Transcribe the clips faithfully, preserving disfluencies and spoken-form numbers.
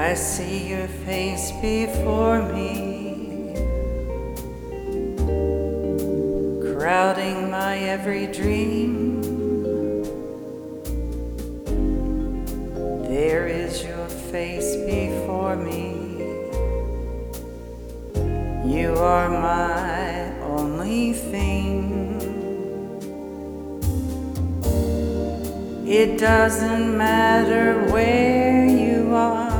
I see your face before me, crowding my every dream. There is your face before me. You are my only thing. It doesn't matter where you are,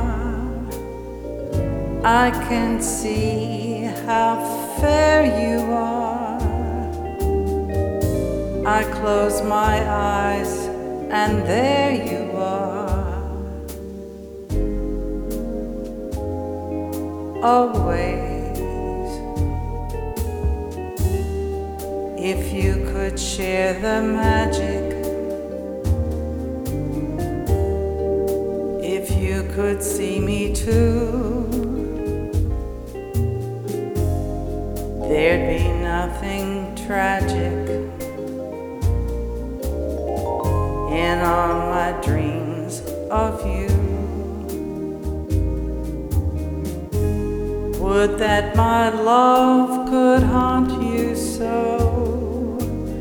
I can see how fair you are. I close my eyes and there you are. Always. If you could share the magic, if you could see me too, there'd be nothing tragic in all my dreams of you. Would that my love could haunt you so,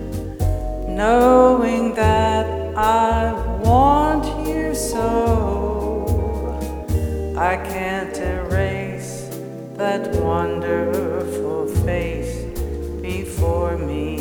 knowing that I want you so. I can't erase that wonderful face before me.